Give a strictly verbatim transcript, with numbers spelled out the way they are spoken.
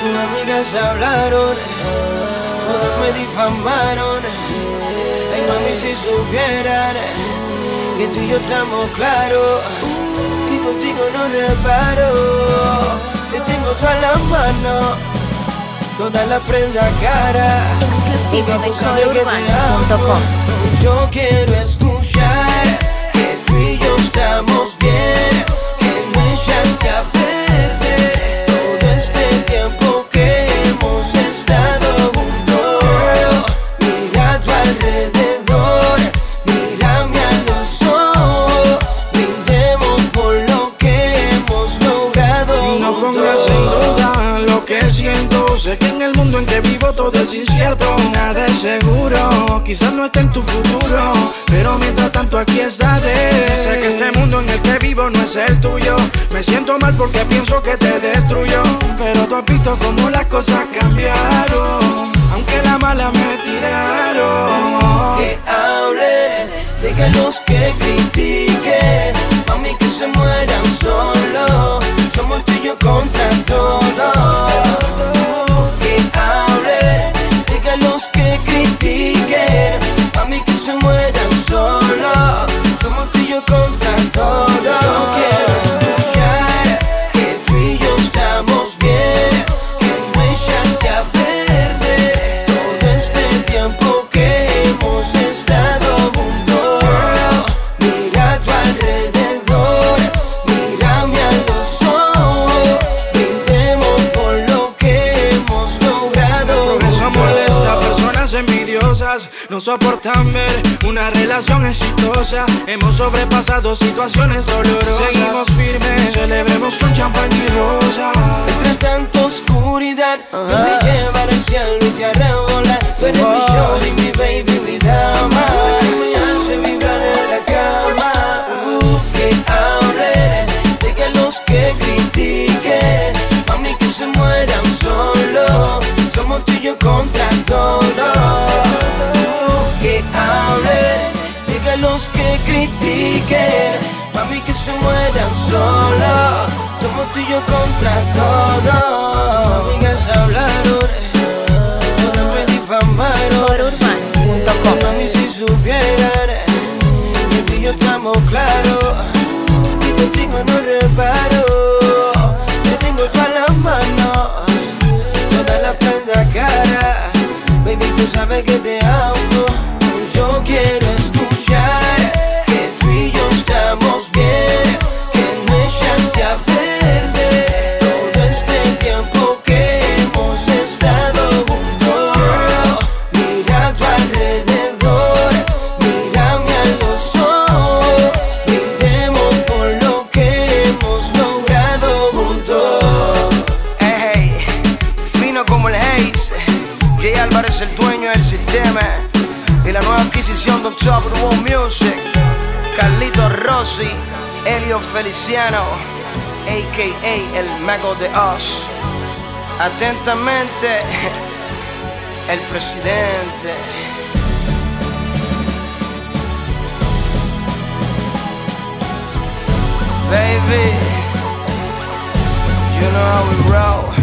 Tus amigas hablaron, todas me difamaron. Ay mami, si supieran que tú y yo estamos claros, que contigo no reparo. Te tengo toda la mano, toda la prenda cara. Exclusivo de core urbano punto com. Yo quiero escuchar que tú y yo estamos bien, que me echaste a perder todo este tiempo que hemos estado juntos. Mira a tu alrededor, mírame a los ojos, brindemos por lo que hemos logrado. No pongas en duda lo que siento. Sé que en el mundo en que vivo todo es incierto, nada es seguro, quizás no esté en tu futuro, pero mientras tanto aquí estaré. Sé que este mundo en el que vivo no es el tuyo. Me siento mal porque pienso que te destruyó, pero tú has visto cómo las cosas cambiaron, aunque la mala me tiraron. Que hable, diga los que critiquen, mami, que se mueran solos. Somos tú y yo contra todo. Que hable, diga los que critiquen, mami, que se mueran solos. Somos tú y yo contra todo. Yo quiero escuchar que tú y yo estamos bien, que no echaste a perder todo este tiempo que hemos estado juntos. Mira a tu alrededor, mírame a los ojos, brindemos por lo que hemos logrado. Por eso molesta a personas envidiosas, no soportan ver una relación exitosa. Hemos sobrepasado situaciones dolorosas, seguimos firmes, celebremos con champán y rosa. Entre tanta oscuridad, yo te llevaré al cielo y te haré volar. Tú eres mi shorty, mi baby, mi dama, me hace vibrar en la cama. Uh, que hable, diga los que critiquen, mami, que se mueran solos. Somos tú y yo contra todo. Que hable, diga los que critiquen, mami, que se mueran solos. Somos tú y yo contra todo. Tus amigas hablaron, todas me difamaron. core urbano punto com. Mami, si supieran que tú y yo estamos claros, y contigo no reparo. Te tengo toda la mano, toda la prenda cara. Baby, tú sabes que te amo. Yo quiero escuchar que tú y yo estamos bien, que no echaste a perder todo este tiempo que hemos estado juntos. Mira a tu alrededor, mírame a los ojos, brindemos por lo que hemos logrado juntos. Hey, fino como el Haze, Jay Álvarez, el dueño del sistema, y la nueva adquisición de Top World Music, Carlito Rossi, Elio Feliciano, a k a el Mago de Oz. Atentamente, el presidente. Baby, you know how we roll.